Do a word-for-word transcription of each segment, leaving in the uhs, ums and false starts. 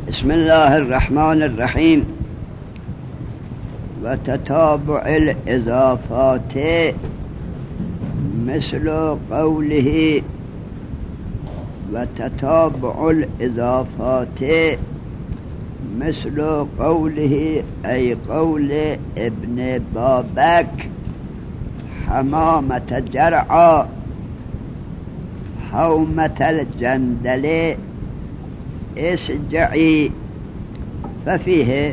بسم الله الرحمن الرحیم. و تتابع الاضافات مثل قوله و تتابع الاضافات مثل قوله ای قول ابن بابک حمامة جرعا حومة الجندل اسجعی. ففیه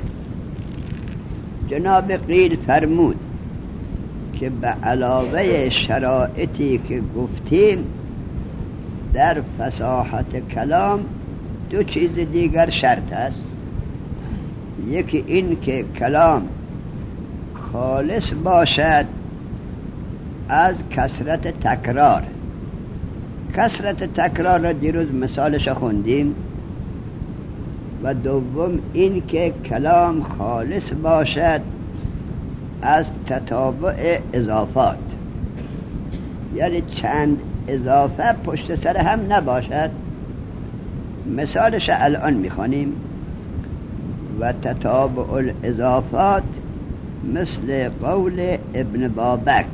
جناب قیل فرمود که به علاوه شرایطی که گفتیم در فصاحت کلام دو چیز دیگر شرط است. یکی این که کلام خالص باشد از کثرت تکرار. کثرت تکرار را دیروز مثالش خوندیم. و دوم این که کلام خالص باشد از تتابع اضافات، یعنی چند اضافه پشت سر هم نباشد. مثالش الان میخوانیم. و تتابع الاضافات مثل قول ابن بابک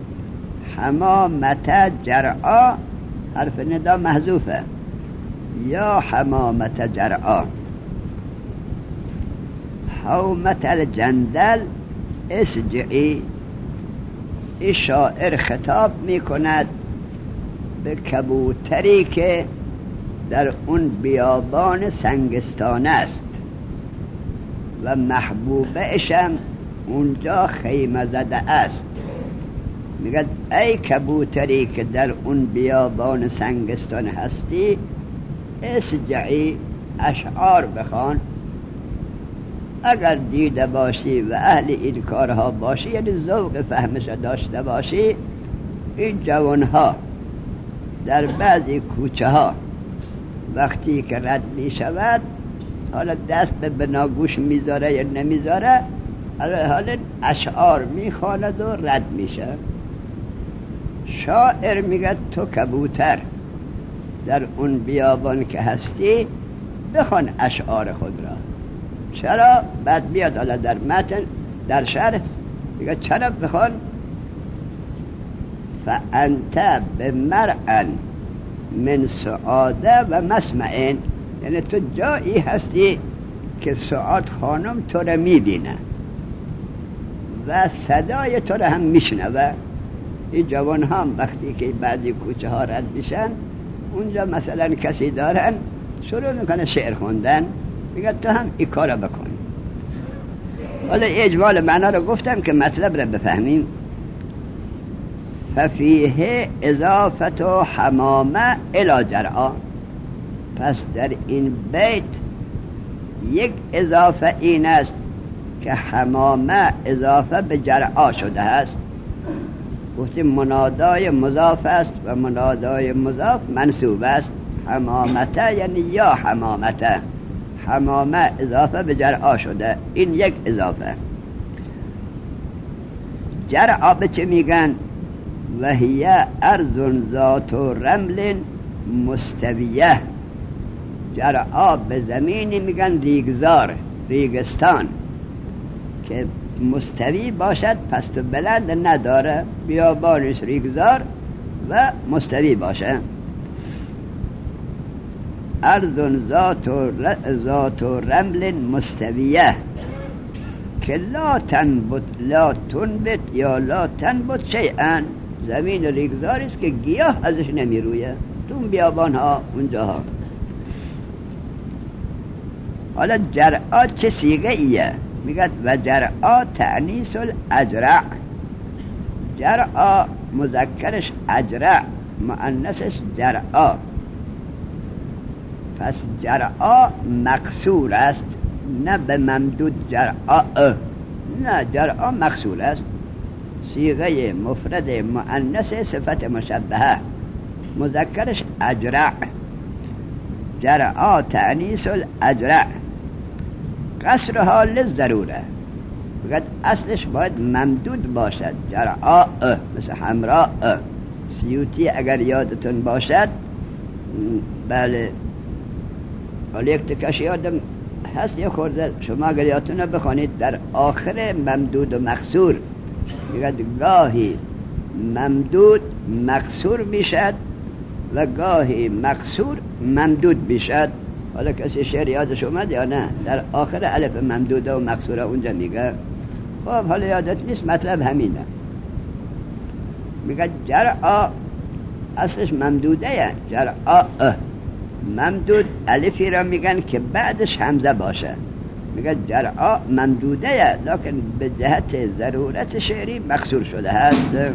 حمامة جرعا، حرف ندا محذوفه، یا حمامة جرعا حومة الجندل اسجعی. این شاعر خطاب میکند به کبوتری که در اون بیابان سنگستان است و محبوبهشم اونجا خیمه زده است. میگه ای کبوتری که در اون بیابان سنگستان هستی، اسجعی، اشعار بخوان. اگر دیده باشی و اهل این کارها باشی، یعنی ذوق فهمش داشته باشی، این جوانها در بعضی کوچه ها وقتی که رد می شود، حالا دست به بناگوش میذاره یا نمیذاره، حالا اشعار میخواند و رد میشه. شاعر میگه تو کبوتر در اون بیابان که هستی بخوان اشعار خود را. چرا؟ بعد بیاد حالا در متن در شرح میگه چرا بخوان. فانت بمرعن من سعاده و مسمعین، یعنی تو جایی هستی که سعاد خانم تو را میبینه و صدای تو را هم میشنوه. این جوان هم وقتی که بعضی کوچه ها رد میشن، اونجا مثلا کسی دارن شروع میکنه شعر خوندن، میگه تو هم این کار را بکن. حالا اجمال معنا رو گفتم که مطلب را بفهمیم. ففیه اضافت و حمامه الی جرعا. پس در این بیت یک اضافه این است که حمامه اضافه به جرعا شده است. گفتیم منادای مضاف است و منادای مضاف منصوب است. حمامته یعنی یا حمامته، حمامه اضافه به جرعا شده. این یک اضافه. جرعا به چه میگن؟ و هی ارض ذات رمل مستویه. جرعا به زمینی میگن ریگزار، ریگستان که مستوی باشد، پست و بلند نداره، بیابانش ریگزار و مستوی باشه. ارض ذات ذات رمل مستویه که لا تنبت لا تنبت یا لا تنبت شیئا. زمین ریگزاری است که گیاه ازش نمیرویه، تو اون بیابان ها اونجاها. حالا جرعا چه صیغه ایه؟ میگه و جرعا تأنیس الاجرع. جرعا مذکرش اجرع، مؤنثش جرعا. پس جرعا مقصور است، نه به ممدود جرعا، نه جرعا مقصور است. صیغه مفرد مؤنث صفت مشبهه، مذکرش اجرع. جرعا تأنیس الاجرع. قصرها للضروره. بگد اصلش باید ممدود باشد. جرعا مثل حمراء. سیوطی اگر یادتون باشد، بله، حالا یک تکش یادم هست یه خورده شما اگر یادتونه بخوانید در آخر ممدود و مقصور میگه گاهی ممدود مقصور میشد و گاهی مقصور ممدود میشد. حالا کسی شعر یادش اومد یا نه؟ در آخر الف ممدوده و مقصوره اونجا میگه. خب حالا یادت نیست، مطلب همینه. میگه جرعا اصلش ممدوده، جرعا ممدود الفی را میگن که بعدش همزه باشه. میگه جرعا ممدوده لکن به جهت ضرورت شعری مقصور شده هست.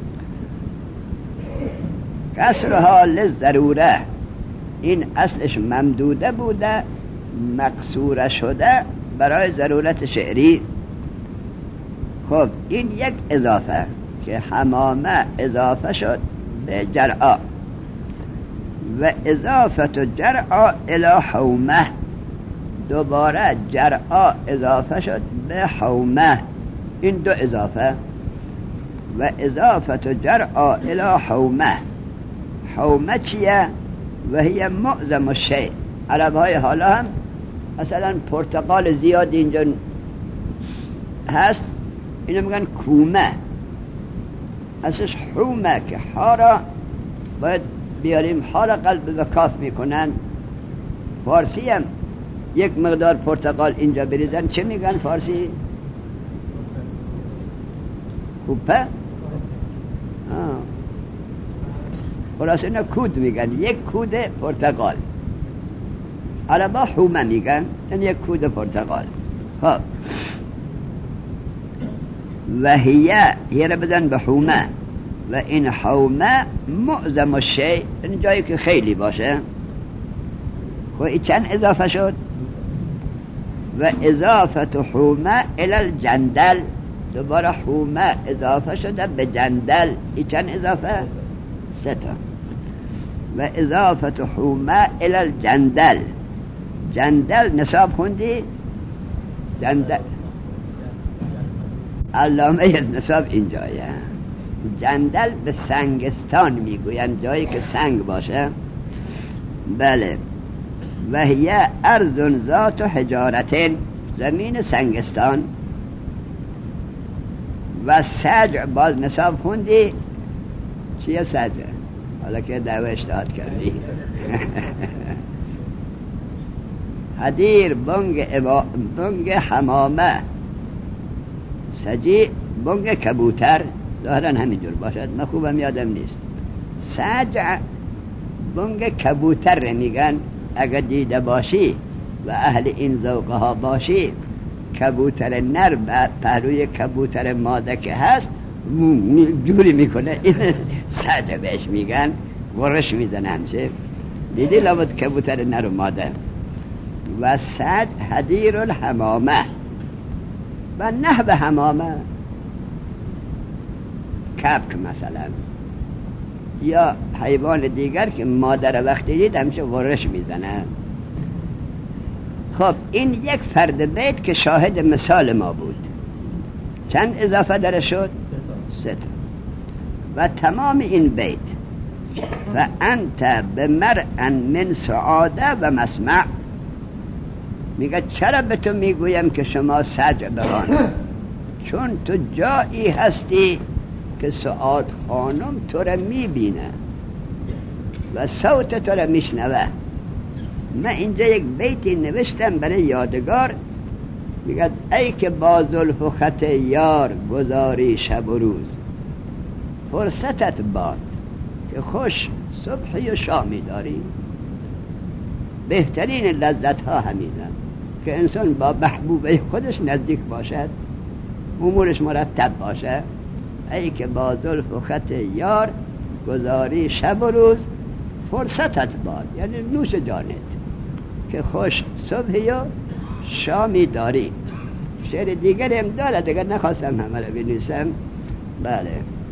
کسرها للضروره، این اصلش ممدوده بوده مقصوره شده برای ضرورت شعری. خب این یک اضافه که حمامه اضافه شد به جرعا و اضافه جرعا الی حومه، دوباره جرعا اضافه شد به حومه، این دو اضافه. و اضافه جرعا الی حومه، حومه چیه؟ و هی معظم الشیء. عرب های حالا هم مثلا پرتقال زیاد اینجا هست، اینو میگن کومه، اصلش حومه که ها را باید بیاریم، ها را قلب و کاف میکنن. فارسی هم یک مقدار پرتقال اینجا بریزن چه میگن فارسی؟ کوپه؟ آه خلاص اینا کود میگن، یک کود پرتقال. عربا حومه میگن، این یک کود پرتقال. خب و هیه هیه را بدن به حومه و این حومه معظم الشیء، این جایی که خیلی باشه. خب این چند اضافه شد؟ و اضافه حومه الی الجندل، دوباره حومه اضافه شده به جندل، این چند اضافه؟ سه تا. و اضافه حومه الی الجندل، جندل نصاب خوندی؟ جندل علامه نصاب اینجایه. جندل به سنگستان میگوین، جایی که سنگ باشه. بله. و هی ارض ذات حجارتین، زمین سنگستان. و سجع باز نصاب خوندی؟ چیه سجع؟ حالا که دعوه اشتهاد کردی. حدیر بنگ, ابا... بنگ حمامه، سجی بنگ کبوتر، ظاهرا همینجور باشد، من خوبم یادم نیست. سجع بنگ کبوتر میگن، اگر دیده باشی و اهل این ذوقه ها باشی، کبوتر نر پهلوی کبوتر ماده که هست جوری میکنه، این سجع بهش میگن، ورش میزنه همشه. دیدی لابد کبوتر نر و ماده. و سجع حدیر الحمامه و نحو حمامه، کبک مثلا یا حیوان دیگر که مادر وقتی دید همیشه ورش میزنه. خب این یک فرد بیت که شاهد مثال ما بود. چند اضافه داره شد؟ سه تا. و تمام این بیت و انت بمرء من سعاده و مسمع، میگه چرا به تو میگویم که شما سجع بخوان؟ چون تو جایی هستی که سعاد خانم تو را میبینه و صوت تو را میشنوه. من اینجا یک بیتی نوشتم برای یادگار، میگه ای که با زلف و خط یار گذاری شب و روز، فرصتت باد که خوش صبحی و شامی داری. بهترین لذت ها همینه که انسان با محبوبه خودش نزدیک باشد، امورش مرتب باشه. ای که با زلف و خط یار گذاری شب و روز، فرصتت باد یعنی نوش جانت که خوش صبحی و شامی داری. شعر دیگر هم داره، دیگر نخواستم همه رو بنویسم. بله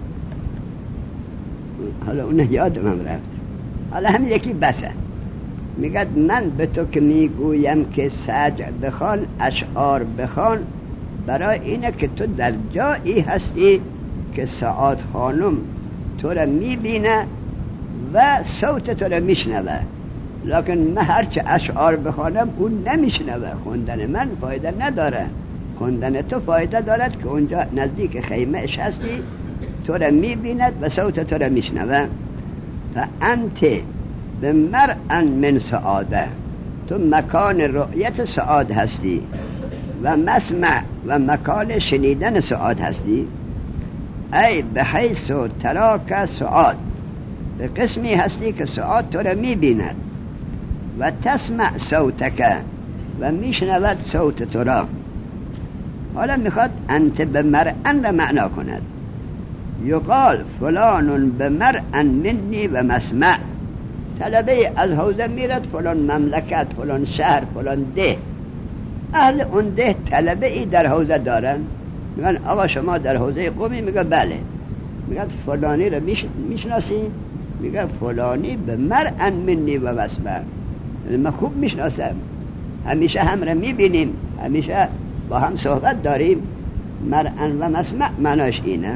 حالا اون یادم هم رفت، حالا هم یکی بسه. میگه من به تو که میگویم که سجع بخوان، اشعار بخوان، برای اینه که تو در جایی هستی که سعاد خانم تو را میبینه و صوت تو را میشنوه. لکن من هرچه اشعار بخوانم اون نمیشنوه. خوندن من فایده نداره، خوندن تو فایده دارد که اونجا نزدیک خیمهش هستی، تو را میبیند و صوت تو را میشنوه. فانت بمرء من سعاده، تو مکان رؤیت سعاد هستی و مسمع و مکان شنیدن سعاد هستی. ای بحیث تراک سعاد، به قسمی هستی که سعاد تو را میبیند و تسمع صوتک و میشنود صوت تو را. حالا میخواد انت بمرء را معنا کند. یقال فلان بمرء منی و مسمع، طلبه از حوزه میرد فلان مملکت، فلان شهر، فلان ده، اهل اون ده طلبه ای در حوزه دارن، میگن آقا شما در حوزه قومی؟ میگه بله. میگن فلانی رو میشناسی؟ میگه فلانی به مرء منی و مسمع، من خوب میشناسم، همیشه هم رو میبینیم، همیشه با هم صحبت داریم. مرء و مسمع معناش اینه.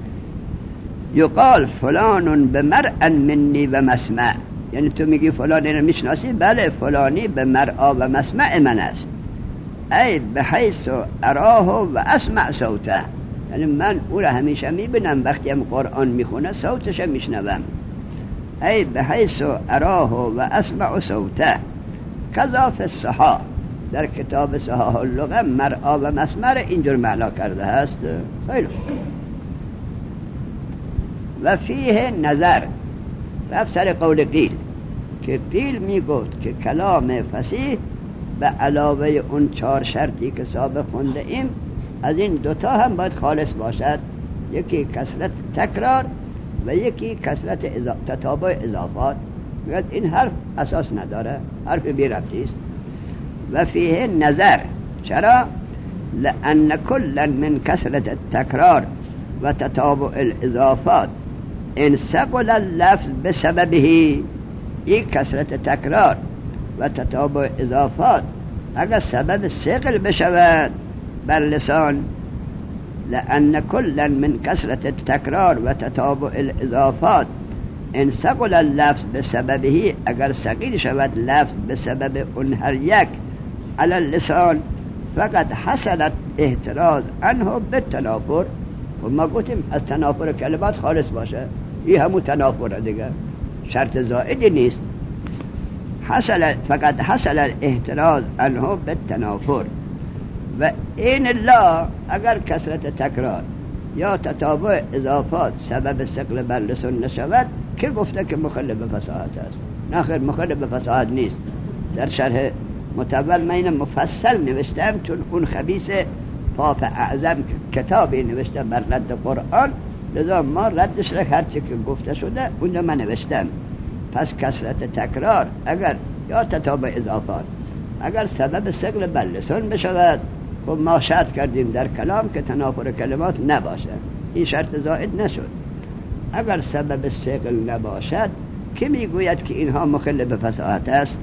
یقال فلان به مرء منی و مسمع، یعنی تو میگی فلانی رو میشناسی؟ بله، فلانی به مرء و مسمع من است. ای بحیث اراه و اسمع صوته، یعنی من او را همیشه میبینم، وقتی هم قرآن میخونه صوتش میشنوم. ای بحیث اراه و اسمع صوته. کذا فی الصحاح، در کتاب صحاح اللغه مرء و مسمع اینجور معنا کرده است. خیلی و فیه نظر، رفت سر قول قیل که قیل میگفت که کلام فصیح به علاوه اون چهار شرطی که سابق خونده ایم، از این دوتا هم باید خالص باشد. یکی کثرت تکرار و یکی کثرت اضا... تتابع اضافات. میگه این حرف اساس نداره، حرف بی ربطی است. و فیه نظر، چرا؟ لأن کلا من کثرت التکرار و تتابع الاضافات ان ثقل اللفظ بسببه، این کثرت تکرار و تتابع اضافات اگر سبب ثقل بشود بر لسان، لأن کلا من کثرت التکرار و تتابع الاضافات ان ثقل اللفظ بسببه، اگر ثقیل شود لفظ بسبب اون هر یک علی اللسان، فقط حصلت احتراز عنه بالتنافر. و ما گفتیم از تنافر کلمات خالص باشه، این همون تنافر دیگه، شرط زائدی نیست. حصل فقط حصل الاحتراز عنه بالتنافر. و این الله اگر کثرت تکرار یا تتابع اضافات سبب ثقل بر لسان نشود، که گفته که مخل به فصاحت است؟ نخیر، مخل به فصاحت نیست. در شرح متول من این مفصل نوشتم، چون اون خبیث پاپ اعظم کتابی نوشته بر رد قرآن، لذا ما ردش را هرچی که گفته شده اونجا من نوشتم. پس کثرت تکرار اگر یا تتابع اضافات اگر سبب ثقل بر لسان بشود، خب ما شرط کردیم در کلام که تنافر کلمات نباشه، این شرط زائد نشد. اگر سبب ثقل نباشد، که میگوید که اینها مخل به فصاحت است؟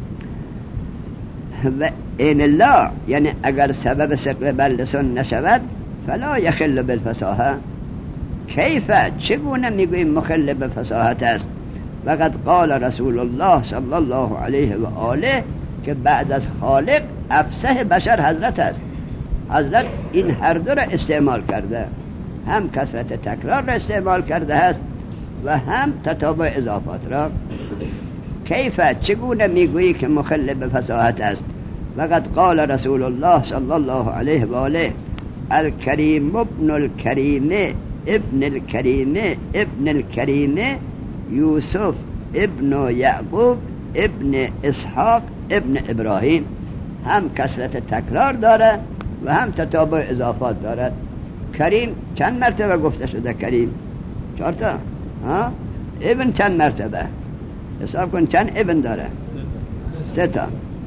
و این الله، یعنی اگر سبب ثقل بر لسان نشود، فلا یخل بالفصاحه. کیف، چگونه میگوییم مخل به فصاحت است؟ وقد قال رسول الله صلی الله علیه و آله که بعد از خالق افصح بشر حضرت است. حضرت این هر دو را استعمال کرده، هم کثرت تکرار را استعمال کرده است و هم تتابع اضافات را. کیف، چگونه میگویی که مخل به فصاحت است؟ وقد قال رسول الله صلی الله علیه و آله الکریم ابن الکریم ابن الکریم ابن الکریم یوسف ابن یعقوب ابن اسحاق ابن ابراهیم. هم کثرت تکرار داره و هم تتابع اضافات دارد. کریم چند مرتبه گفته شده؟ کریم چهار تا. ها؟ ابن چند مرتبه؟ حساب کن چند ابن داره؟ سه تا،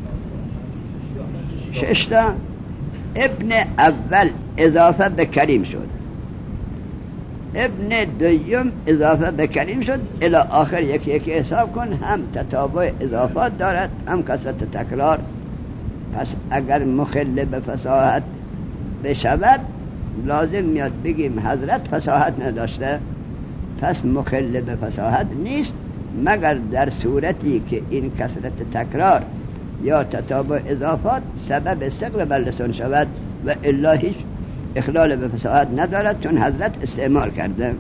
شش تا. ابن اول اضافه به کریم شد، ابن دویم اضافه به کریم شد، الی آخر یکی یکی حساب کن. هم تتابع اضافات دارد هم کثرت تکرار. پس اگر مخل به فصاحت بشود، لازم میاد بگیم حضرت فصاحت نداشته، پس مخل به فصاحت نیست. مگر در صورتی که این کثرت تکرار یا تتابع اضافات سبب ثقل بر لسان شود و الا هیچ اخلال به فصاحت ندارد، چون حضرت استعمال کرده.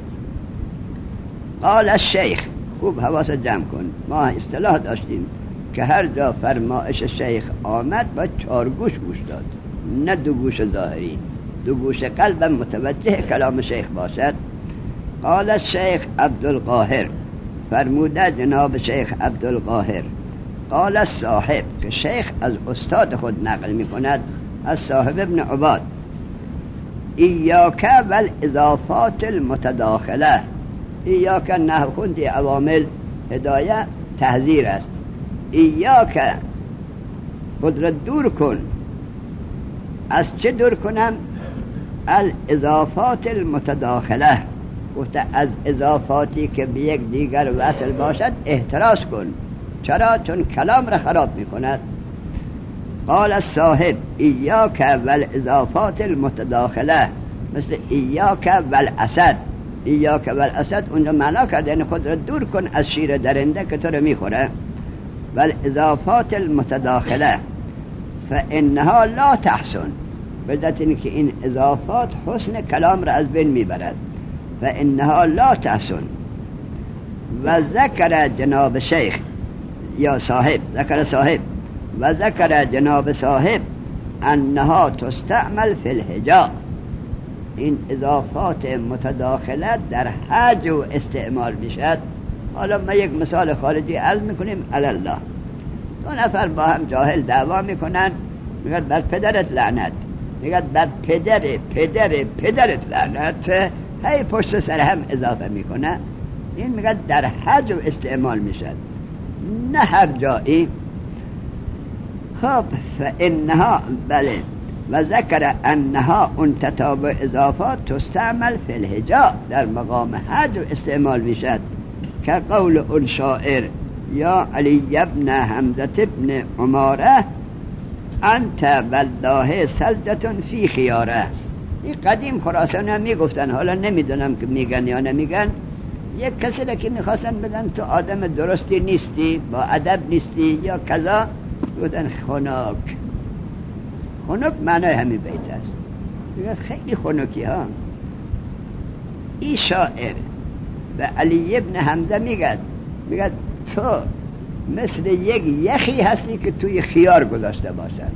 قال الشیخ، خوب حواس جمع کن، ما اصطلاح داشتیم که هر جا فرمایش شیخ آمد با چار گوش گوش داد، نه دو گوش ظاهری، دو گوش قلب متوجه کلام شیخ باشد. قال الشیخ عبدالقاهر، فرموده جناب شیخ عبدالقاهر. قال الصاحب، که شیخ از استاد خود نقل می کند، از صاحب ابن عباد، ایاک والاضافات المتداخله. ایاک نحو خوندی عوامل هدایه تحذیر است. ایاک خود را دور کن. از چه دور کنم؟ الاضافات المتداخله، گفته از اضافاتی که به یک دیگر وصل باشد احتراز کن. چرا؟ چون کلام را خراب می کند. قال الصاحب ایاک والاضافات المتداخله، مثل ایاک والاسد. ایاک والاسد اونجا معنا کرده یعنی خود را دور کن از شیر درنده که تو را می خوره. والاضافات المتداخله فانها لا تحسن، بدت این که این اضافات حسن کلام را از بین می برد. فانها لا تحسن. و ذکر جناب شیخ یا صاحب، ذکر صاحب و ذکر جناب صاحب انها تستعمل فی الحجاب. این اضافات متداخله در حج و استعمال میشد. حالا ما یک مثال خارجی عرض میکنیم. الله دو نفر با هم جاهل دعوا میکنن، میگه بر پدرت لعنت، میگه بر پدر پدر پدرت لعنت، هی پشت سر هم اضافه میکنه. این میگه در حج و استعمال میشد، نه هر جایی. خب فانها، بله، و ذکر انها اون تتابع اضافات تستعمل فی الحجاب، در مقام حج و استعمال میشد. که قول اون شاعر یا علی ابن حمزه ابن عماره انت والله سلجتون فی خیاره. این قدیم خراسان هم میگفتن، حالا نمیدونم که میگن یا نمیگن. یک کسی را که میخواستن بدن تو آدم درستی نیستی، با ادب نیستی یا کذا، بودن خنک. خنک معنای همین بیت است. میگه خیلی خنکی ها. این شاعر و علی ابن حمزه میگه میگه تو مثل یک یخی هستی که توی خیار گذاشته باشن.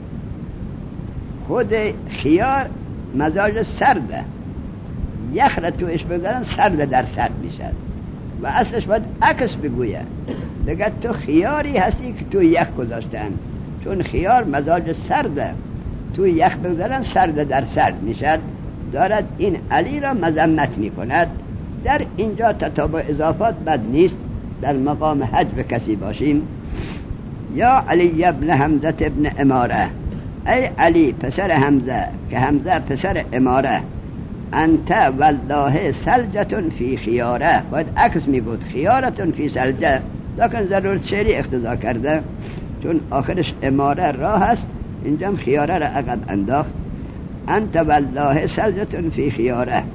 خود خیار مزاج سرده، یخ را تویش بگذارن سرده در سرد میشد و اصلش باید عکس بگویه. بگه تو خیاری هستی که توی یخ گذاشتن، چون خیار مزاج سرده، توی یخ بگذارن سرده در سرد میشد. دارد این علی را مذمت میکند. در اینجا تتابع اضافات بد نیست، در مقام حج به کسی باشیم. یا علی ابن حمزه ابن اماره، ای علی پسر حمزه که حمزه پسر اماره، انت والله سلجتون فی خیاره، باید عکس می بود، خیارتون فی سلجه، لیکن ضرورت شعری اقتضا کرده چون آخرش اماره راه است، اینجا هم خیاره را عقب انداخت. انت والله سلجتون فی خیاره.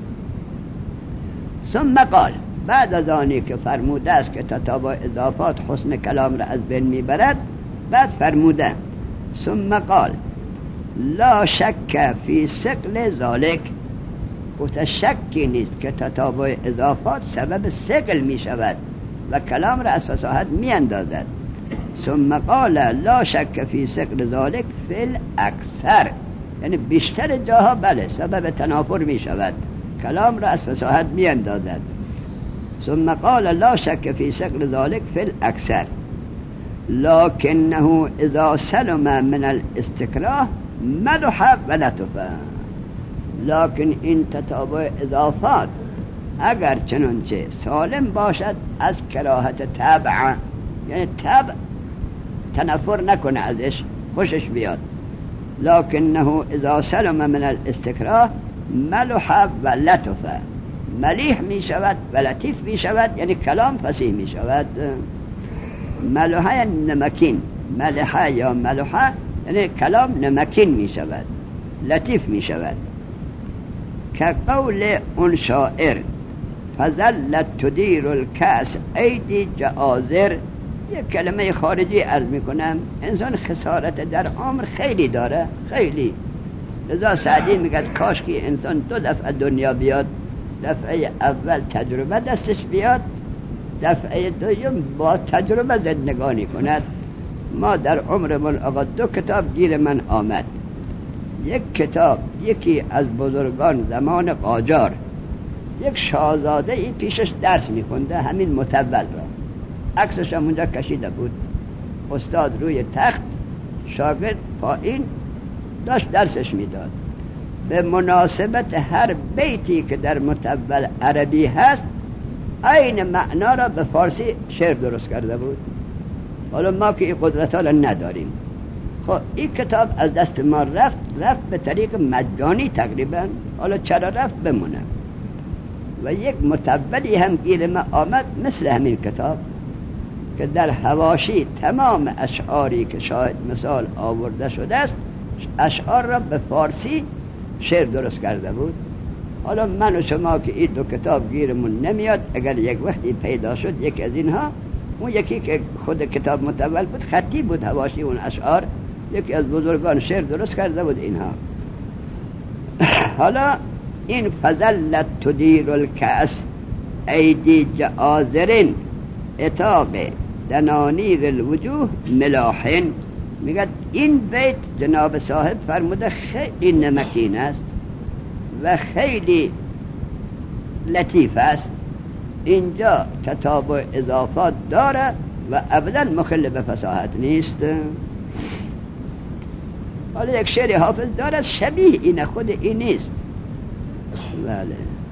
ثم قال، بعد از آنی که فرموده است که تتابع اضافات حسن کلام را از بین میبرد، بعد فرموده ثم قال لا شک فی ثقل ذالک، گفت شکی نیست که تتابع اضافات سبب ثقل می شود و کلام را از فصاحت می اندازد. ثم قال لا شک فی ثقل ذالک فی الاکثر، یعنی بیشتر جاها بله سبب تنافر می شود، کلام را از فصاحت می اندازد. ثم قال لا شک فی ثقل ذالک فی الاکثر لکنه اذا سلم من الاستکراه ملح و لطفه. لکن این تتابع اضافات اگر چنانچه سالم باشد از کراهت تبع، یعنی تبع تنفر نکنه ازش، خوشش بیاد. لکنه اذا سلم من الاستکراه ملح و لطفه، ملیح می شود و لطیف می شود، یعنی کلام فصیح می شود. ملح یعنی نمکین، ملح یا ملح یعنی کلام نمکین می شود، لطیف می شود. که قول اون شاعر فظلت تدیر الکأس ایدی جآذر. یک کلمه خارجی عرض میکنم. انسان خسارت در عمر خیلی داره، خیلی. لذا سعدی میگه کاش که انسان دو دفعه دنیا بیاد، دفعه اول تجربه دستش بیاد، دفعه دوم با تجربه زندگانی کند. ما در عمرمون آقا دو کتاب گیر من آمد. یک کتاب یکی از بزرگان زمان قاجار، یک شاهزاده ای پیشش درس میخونده، همین متول را، عکسش هم اونجا کشیده بود. استاد روی تخت، شاگرد پایین داشت درسش میداد. به مناسبت هر بیتی که در متول عربی هست عین معنا را به فارسی شعر درست کرده بود. حالا ما که این قدرت ها نداریم. خب این کتاب از دست ما رفت، رفت به طریق مجانی تقریبا. حالا چرا رفت بمونه. و یک متولی هم گیر ما آمد مثل همین کتاب که در حواشی تمام اشعاری که شاید مثال آورده شده است اشعار را به فارسی شعر درست کرده بود. حالا من و شما که این دو کتاب گیرمون نمیاد، اگر یک وقتی پیدا شد یک از اینها، اون یکی که خود کتاب متول بود خطی بود حواشی اون اشعار، یکی از بزرگان شعر درست کرده بود اینها. حالا این فظلت تدیر الکأس ایدی جآذرین اتاق دنانیر الوجوه ملاحن. میگه این بیت جناب صاحب فرموده خیلی نمکین است و خیلی لطیف است. اینجا تتابع اضافات داره و ابدا مخل به فصاحت نیست. حالا یک شعر حافظ داره شبیه این، خود این نیست. بله.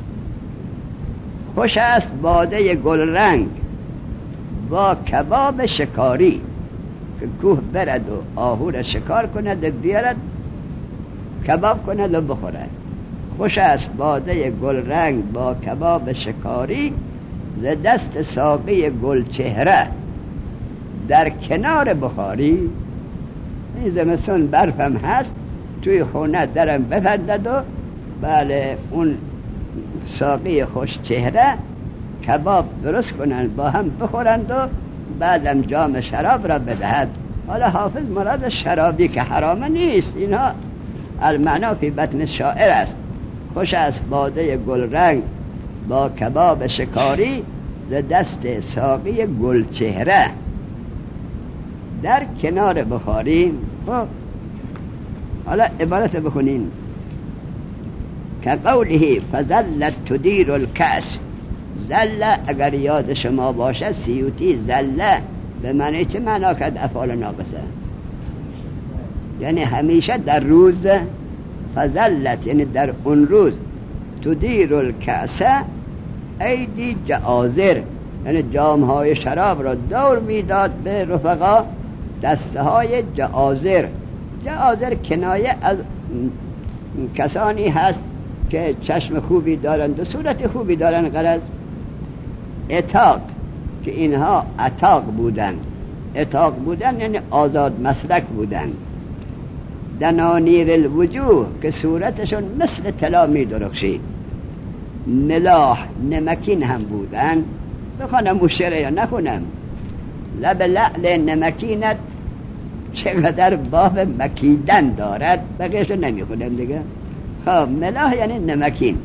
خوش است باده گل رنگ با کباب شکاری، که کوه برد و آهو را شکار کند و بیارد کباب کند و بخورد. خوش است باده گل رنگ با کباب شکاری، ز دست ساقی گل چهره در کنار بخاری. این زمستون برفم هست، توی خونه درم بفردد و بله اون ساقی خوش چهره کباب درست کنند با هم بخورند و بعدم جام شراب را بدهد. حالا حافظ مراد شرابی که حرام نیست، اینها المعنا فی بطن شاعر است. خوش است باده گل رنگ با کباب شکاری، ز دست ساقی گل چهره در کنار بخاری. خب حالا عبارت بخونین که قوله فظلت تدیر الکأس. زله اگر یاد شما باشه سیوطی زله به معنی چه معنا کرد؟ افعال ناقصه، یعنی همیشه در روز. فظلت یعنی در اون روز. تدیر الکأس ایدی جآذر یعنی جامهای شراب را دور میداد به رفقا دستهای جآذر. جآذر کنایه از کسانی هست که چشم خوبی دارند و صورت خوبی دارند. غرض اتاق که اینها اتاق بودن، اتاق بودن یعنی آزاد مسلک بودن. دنانیر الوجوه که صورتشون مثل طلا می درخشید. ملاح نمکین هم بودن. بخونم مشتره یا نخونم؟ لب لعل نمکینت چقدر باب مکیدن دارد. بقیهشو نمی خونم دیگه. خب ملاح یعنی نمکین.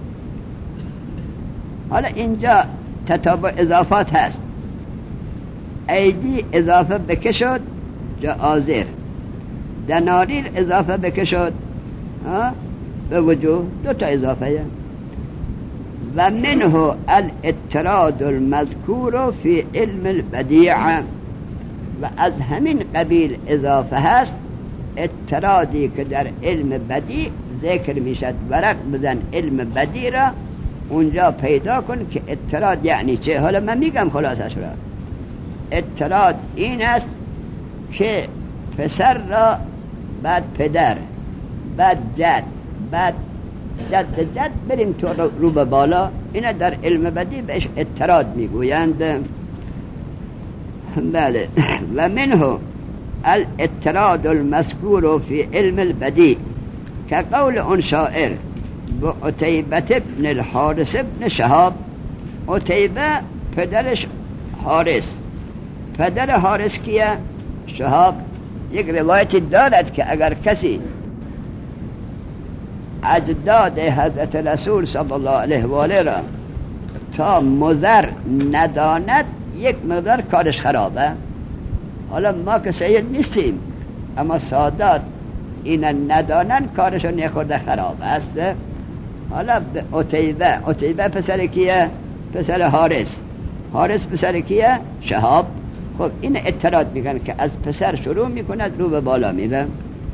حالا اینجا تتابع اضافات هست. ایدی اضافه بکه شد جآذر، دنانیر اضافه بکه شد به وجوه، دو تا اضافه. و منه الاضطراد المذکور فی علم البدیع. و از همین قبیل اضافه هست اضطرادی که در علم بدیع ذکر میشد. ورق بزن علم بدیع را اونجا پیدا کن که اضطراد یعنی چه. حالا من میگم خلاصش را. اضطراد این است که پسر را بعد پدر بعد جد بعد جد جد بریم تو رو به بالا. اینا در علم بدیع بهش اضطراد میگویند. بله. و منه الاضطراد المذکور فی علم البدیع که قول اون شاعر به عتیبة ابن الحارث ابن شهاب عتیبه پدرش حارس. پدر حارس کیه؟ شهاب. یک روایتی دارد که اگر کسی اجداد حضرت رسول صلی الله علیه و آله را تا مضر نداند یک مقدار کارش خرابه. حالا ما که سید نیستیم اما سادات این ندانن کارشون یک خورده خراب است. حالا عتیبه عتیبه پسر کیه؟ پسر حارس. حارس پسر کیه؟ شهاب. خب این اعتراض میگن که از پسر شروع میکند رو به بالا میره.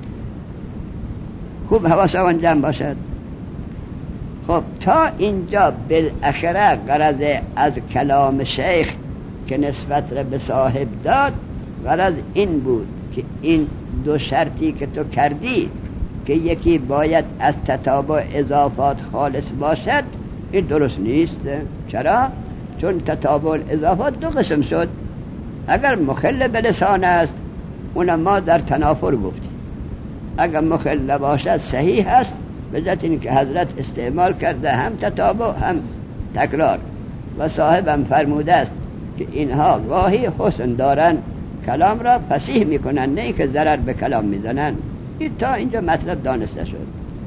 خوب حواسمون جمع باشد. خب تا اینجا بالاخره غرض از کلام شیخ که نسبت را به صاحب داد غرض این بود که این دو شرطی که تو کردی که یکی باید از تتابع اضافات خالص باشد این درست نیست. چرا؟ چون تتابع اضافات دو قسم شد. اگر مخل به لسان است اون ما در تنافر گفتیم، اگر مخل باشد صحیح است به جهت این که حضرت استعمال کرده هم تتابع هم تکرار و صاحبم فرموده است که اینها گاهی حسن دارن کلام را فصیح میکنن نه که ضرر به کلام میزنن. تا اینجا مطلب دانسته شد.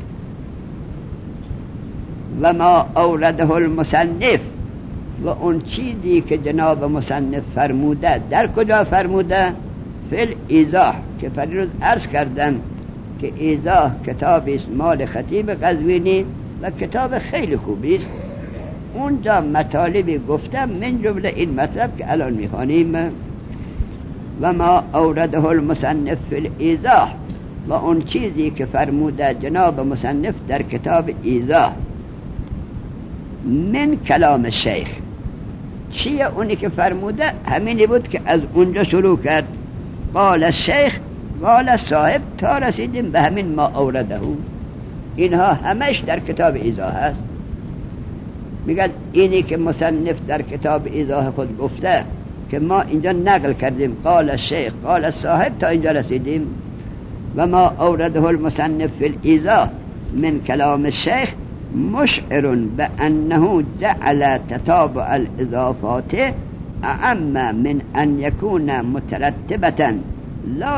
و ما اورده المصنف و اون چیزی که جناب مصنف فرموده در کجا فرموده؟ فی الایضاح که پریروز عرض کردم که ایضاح کتابی است مال خطیب قزوینی و کتاب خیلی خوبی است. اونجا مطالبی گفتم من جمله این مطلب که الان میخوانیم. و ما اورده المصنف فی الایضاح و اون چیزی که فرموده جناب مصنف در کتاب ایضاح من کلام شیخ. چیه اونی که فرموده؟ همینی بود که از اونجا شروع کرد. قال شیخ قال صاحب تا رسیدیم به همین ما اورده. اینها همش در کتاب ایضاح هست. میگه اینی که مصنف در کتاب ایضاح خود گفته که ما اینجا نقل کردیم قال شیخ قال صاحب تا اینجا رسیدیم. و ما اورده المصنف فی الایضاح من کلام الشیخ مشعر بأنه جعل تتابع الاضافات اعم من ان يكون مترتبة لا.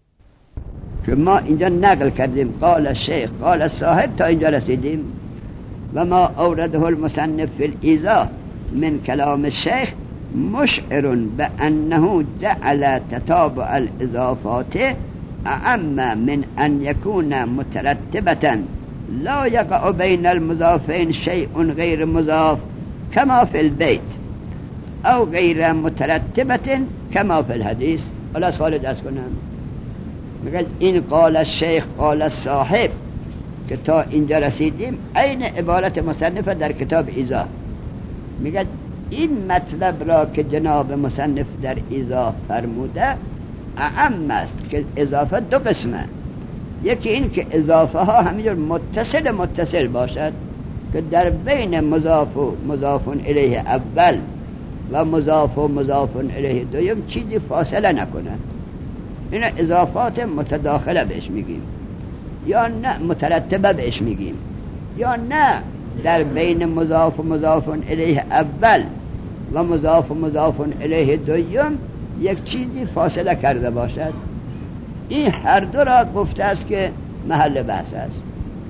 که ما اینجا نقل کردیم قال الشیخ قال صاحب تا اینجا رسیدیم. و ما اورده المصنف فی الایضاح من کلام الشیخ مشعر بأنه جعل تتابع الاضافات اعم من ان يكون مترتبة لا يقع بين المضافين شيء غير مضاف كما في البيت او غير مترتبة كما في الحديث. ولا سوال درس کنم. میگه این قال الشیخ قال الصاحب که تا اینجا رسیدیم عین عبارت مصنف در کتاب ایضاح. میگه این مطلب را که جناب مصنف در ایضاح فرموده اعم است که اضافه دو قسمه. یکی این که اضافه ها همینجور متصل متصل باشد که در بین مضاف و مضاف الیه اول و مضاف و مضاف الیه دوم چیزی فاصله نکنه. این اضافات متداخله بهش میگیم یا نه مترتبه بهش میگیم یا نه در بین مضاف و مضاف الیه اول و مضاف و مضاف الیه دوم یک چیزی فاصله کرده باشد. این هر دو را گفته است که محل بحث است.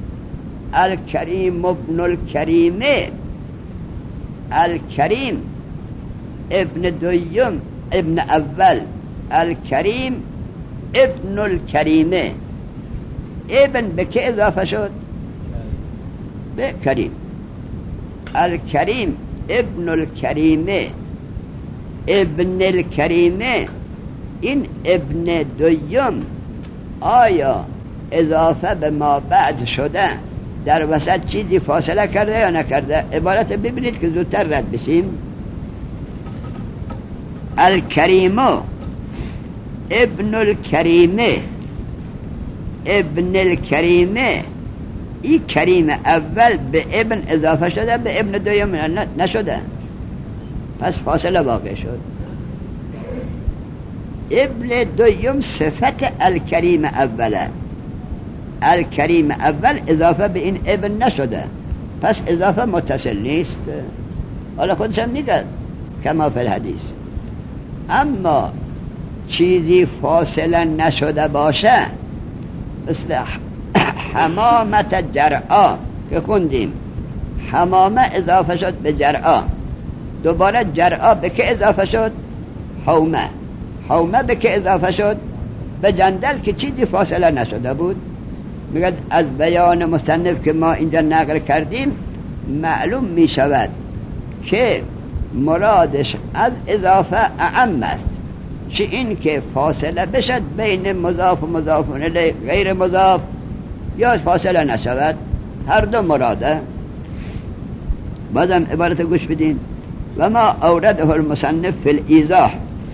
الکریم ابن الکریمه، الکریم ابن دویم ابن اول، الکریم ابن الکریمه. ابن به که اضافه شد؟ به کریم. الکریم ابن الکریمه ابن الکریمه. این ابن دویم آیا اضافه به ما بعد شده در وسط چیزی فاصله کرده یا نکرده؟ عبارت ببینید که زودتر رد بشیم. الکریمو ابن الکریمه ابن الکریمه. این کریم اول به ابن اضافه شده به ابن دویم نشده، پس فاصله واقع شد. ابن دویم صفت الکریم اوله. الکریم اول اضافه به این ابن نشده، پس اضافه متصل نیست. حالا خودشم میگه کما فی الحدیث. اما چیزی فاصله نشده باشه، مثل حمامت جرعا که خوندیم، حمامه اضافه شد به جرعا، دوباره جرعا به که اضافه شد؟ حومه. حومه به که اضافه شد؟ به جندل، که چیزی فاصله نشده بود. میگه از بیان مصنف که ما اینجا نقل کردیم معلوم می شود که مرادش از اضافه اعم است، چه این که فاصله بشد بین مضاف و مضاف الیه غیر مضاف، یا فاصله نشود، هر دو مراده. بازم عبارت گوش بدین. و ما اورده المصنف فی الایضاح،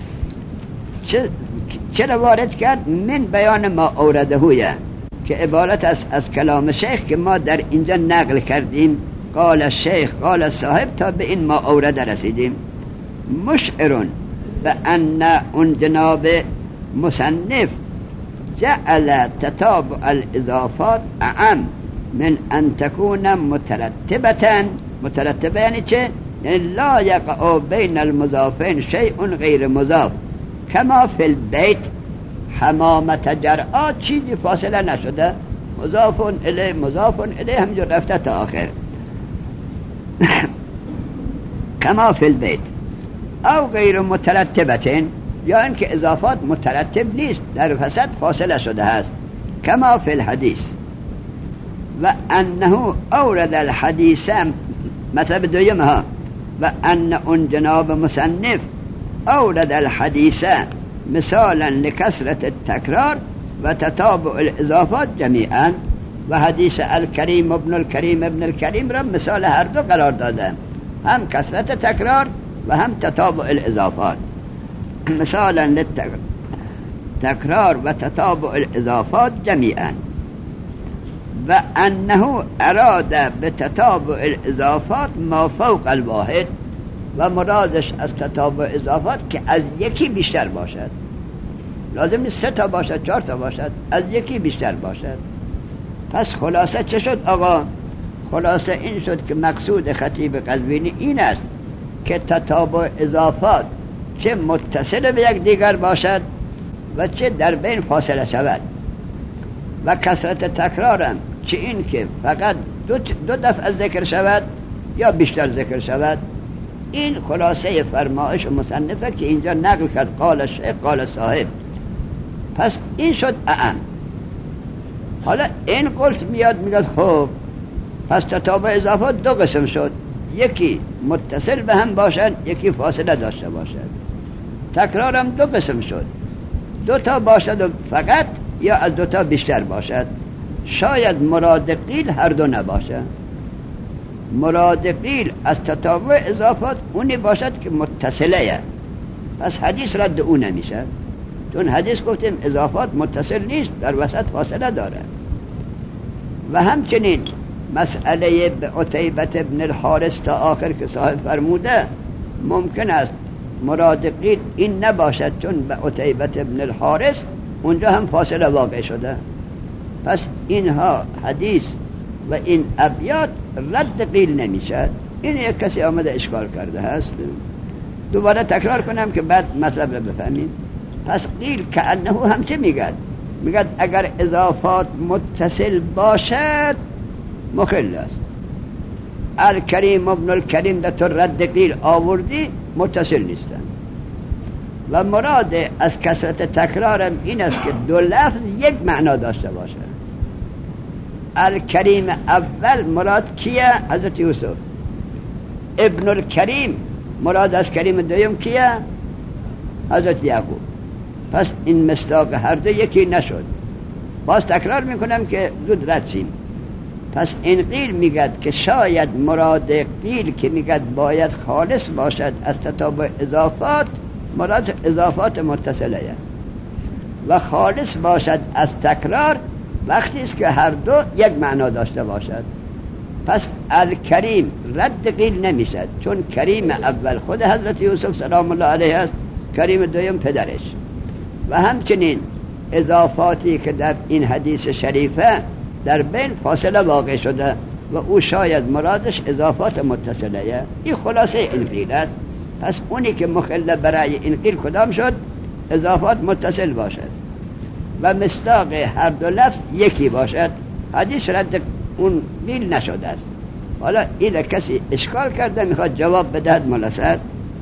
چرا وارد کرد؟ من بیان ما اورده هویه، که عبارت است از کلام شیخ که ما در اینجا نقل کردیم، قال الشیخ قال صاحب، تا به این ما اورده رسیدیم. مشعرون به ان اون جناب مصنف جعل تتابع الاضافات اعم من ان تكون مترتبة. مترتبه یعنی چه؟ یعنی لا یقع بین المضافین شیء غیر مضاف، کما فی البیت حمامت جرعا، چیزی فاصله نشده، مضاف الیه مضاف الیه همجور رفته تا آخر. کما فی البیت او غیر مترتبتین، یا اینکه اضافات مترتب نیست، در وسط فاصله شده است، کما فی الحدیث. و انه اورد الحدیث، مطلب دویم ها، و ان اون جناب مصنف اورد الحدیث مثالا لکثرت التکرار و تتابع الاضافات جمیعا، و حدیث الکریم ابن الکریم ابن الکریم را مثال هر دو قرار داده، هم کثرت تکرار و هم تتابع الاضافات. مثالا للتکرار و تتابع الاضافات جمیعا. و انه اراد بتتابع الاضافات ما فوق الواحد، و مرادش از تتابع اضافات که از یکی بیشتر باشد، لازم نیست سه تا باشد چهار تا باشد، از یکی بیشتر باشد. پس خلاصه چه شد آقا؟ خلاصه این شد که مقصود خطیب قزوینی این است که تتابع اضافات چه متصل به یک دیگر باشد و چه در بین فاصله شود، و کثرت تکرارم چه این که فقط دو, دو دفعه ذکر شود یا بیشتر ذکر شود. این خلاصه فرمایش مصنفه که اینجا نقل کرد، قال شیخ قال صاحب. پس این شد اعم. حالا این قلت میاد میگه خب پس تتابع اضافات دو قسم شد، یکی متصل به هم باشد، یکی فاصله داشته باشد. تکرارم دو قسم شد، دو تا باشد و فقط، یا از دو تا بیشتر باشد. شاید مراد قیل هر دو نباشد. مراد قیل از تتابع اضافات اونی باشد که متصله، پس حدیث رد اون نمیشه، چون حدیث گفتیم اضافات متصل نیست، در وسط فاصله داره. و همچنین مسئله به عتیبة ابن الحارث تا آخر که صاحب فرموده، ممکن است مراد قیل این نباشد، چون به عتیبة ابن الحارث اونجا هم فاصله واقع شده. پس اینها حدیث و این ابیات رد قیل نمیشد. این یک کسی آمده اشکال کرده هست. دوباره تکرار کنم که بعد مطلب رو بفهمیم. پس قیل که انه هم چه میگد؟ میگد اگر اضافات متصل باشد مخل است. الکریم ابن الکریم در تو رد قیل آوردی، متصل نیستن. و مراد از کثرت تکرارم این است که دو لفظ یک معنا داشته باشه. الکریم اول مراد کیه؟ حضرت یوسف. ابن الکریم مراد از کریم دویم کیه؟ حضرت یعقوب. پس این مصداق هر دو یکی نشد. باز تکرار میکنم که زود رد شیم. پس این قیل میگد که شاید مراد قیل که میگد باید خالص باشد از تتابع اضافات، مراد اضافات متصله و خالص باشد از تکرار وقتی است که هر دو یک معنا داشته باشد. پس الکریم رد قیل نمیشد، چون کریم اول خود حضرت یوسف سلام الله علیه است، کریم دویم پدرش. و همچنین اضافاتی که در این حدیث شریفه در بین فاصله واقع شده و او شاید مرادش اضافات متصله. این خلاصه این قیل است. پس اونی که مخل برای این قیل کدام شد؟ اضافات متصل باشد و مصداق هر دو لفظ یکی باشد. حدیث رد اون قیل نشده است. حالا این کسی اشکال کرده میخواد جواب بدهد ملاسد.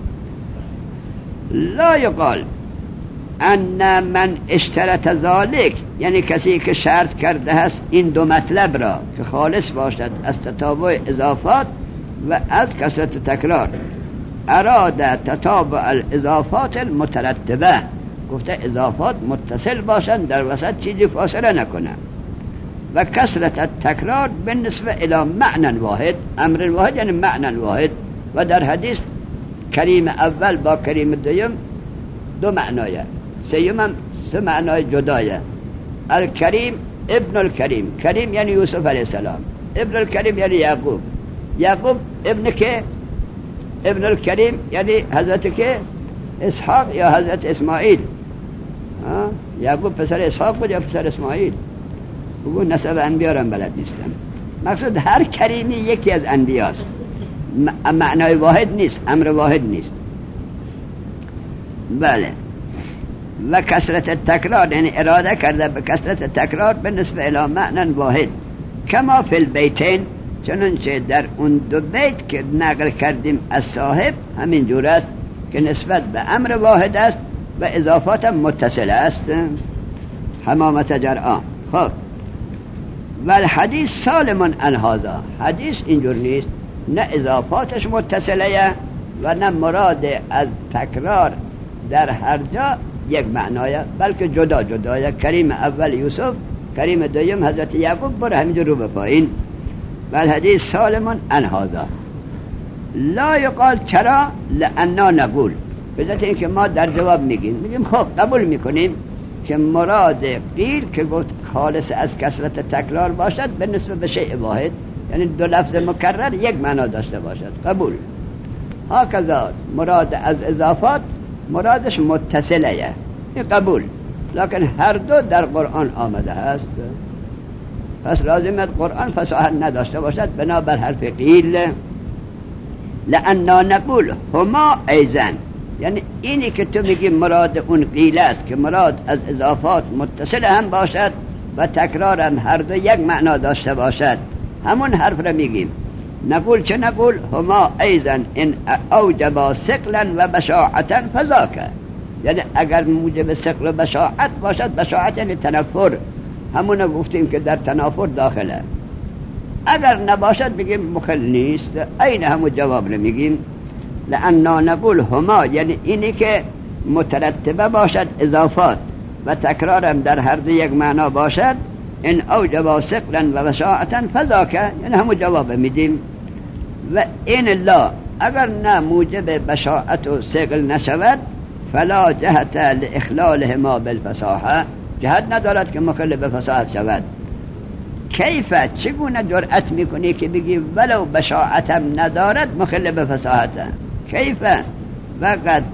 لا یقال ان من اشترط ذالک، یعنی کسی که شرط کرده است این دو مطلب را که خالص باشد از تتابع اضافات و از کثرت تکرار، اراد تتابع الاضافات المترتبه، گفته اضافات متصل باشند در وسط چیزی فاصله نکنه، و کثرت تکرار بالنسبه الى معنی واحد، امر واحد یعنی معنی واحد. و در حدیث کریم اول با کریم دوم دو معنایه، سیوم هم سه معنای جدایه. الکریم ابن الکریم، کریم یعنی یوسف علیه السلام، ابن الکریم یعنی یعقوب، یعقوب ابن که ابن الکریم یعنی حضرت که اسحاق یا حضرت اسماعیل. یعقوب پسر اسحاق بود یا پسر اسماعیل؟ بگو نسب انبیا را بلد نیستم. مقصود هر کریمی یکی از انبیاست، معنای واحد نیست، امر واحد نیست. بله. و کثرت تکرار یعنی اراده کرده به کثرت تکرار به نسبه الی معنی واحد، کما فی البیتین، چنانچه در اون دو بیت که نقل کردیم از صاحب همین جور است که نسبت به امر واحد است و اضافات متصل است. حمامت جرعا. خب و الحدیث سالم عن هذا، حدیث اینجور نیست، نه اضافاتش متصله و نه مراد از تکرار در هر جا یک معنایه، بلکه جدا جدایه. کریم اول یوسف، کریم دویم حضرت یعقوب، بر همینجور رو به پایین. و الحدیث سالم عن هذا. لا یقال چرا؟ لأننا نقول، بذات این که ما در جواب میگیم میگیم خب قبول میکنیم که مراد قیل که گفت خالص از کثرت تکرار باشد به نسبت به شیء واحد، یعنی دو لفظ مکرر یک معنا داشته باشد، قبول. هکذا مراد از اضافات مرادش متصله، این قبول. لکن هر دو در قرآن آمده است، پس لازمت قرآن فصاحت نداشته باشد بنابر حرف قیل. لأننا نقول هما ایزن، یعنی اینی که تو میگی مراد اون قیل است که مراد از اضافات متصل هم باشد و تکرار هم هر دو یک معنا داشته باشد، همون حرف را میگیم. نقول چه نقول؟ هما ایزن ان اوجبا ثقلا و بشاعتا فذاک، یعنی اگر موجب ثقل و بشاعت باشد، بشاعت یعنی تنفر، همون گفتیم که در تنافر داخله. اگر نباشد بگیم مخل نیست، این همون جواب رو میگیم. لأننا نقول هما، یعنی اینی که مترتبه باشد اضافات و تکرارم در هر دو یک معنا باشد، ان اوجبا ثقلا و بشاعتا فذاک، یعنی همون جواب میدیم. و این لا، اگر نه موجب بشاعت و ثقل نشود، فلا جهت لاخلالهما بالفصاحه، جهت ندارد که مخل به فصاحت شود. کیف، چگونه جرأت میکنی که بگی ولو بشاعتم ندارد مخل به فصاحت؟ کیف؟ وقد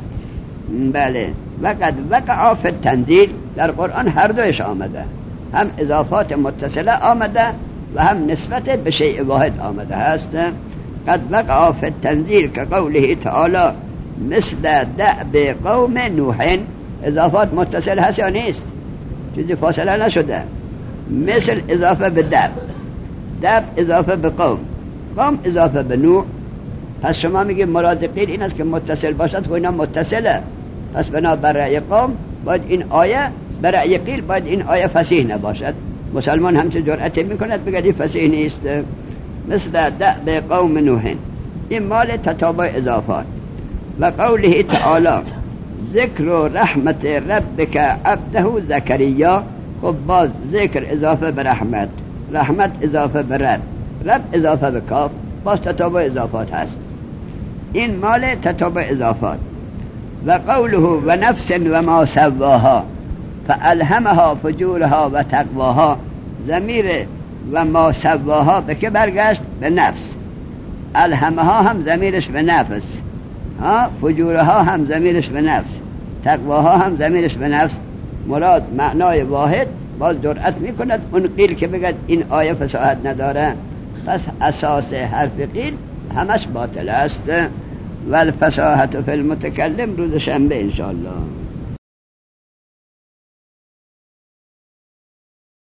بله وقد وقع فی التنزیل، در قرآن هر دوش آمده، هم اضافات متصله آمده و هم نسبت به شیء واحد آمده است. قد وقع فی التنزیل که قوله تعالی مثل دأب قوم نوح، اضافات متصل هست یا نیست؟ چیزی فاصله نشده. مثل اضافه به دأب، دأب اضافه به قوم، قوم اضافه به نوح. پس شما میگی مراد قیل این است که متصل باشد و اینا متصله، پس بنا برای قوم باید این آیه، برای قیل باید این آیه فصیح نباشد. مسلمان همچه جرأت میکند بگه این فصیح نیست. مثل دأب قوم نوح، این مال تتابع اضافات. و قوله تعالی ذکر رحمت ربک عبده زکریا، خب باز ذکر اضافه به رحمت، رحمت اضافه به رب، رب اضافه به کاف، باز تتابع اضافات هست. این مال تتابع اضافات. و قوله و نفس و ما سواها فالهمها فجورها و تقواها، ضمیر و ما سواها به که برگشت؟ به نفس. الهمها هم ضمیرش به نفس، ها فجورها هم ضمیرش به نفس، تقواها هم ضمیرش به نفس. مراد معنای واحد. باز جرأت میکند اون قیل که بگد این آیه فصاحت نداره، پس اساس حرف قیل همش باطل است. و الفصاحت فی المتکلم روز شنبه انشاءالله.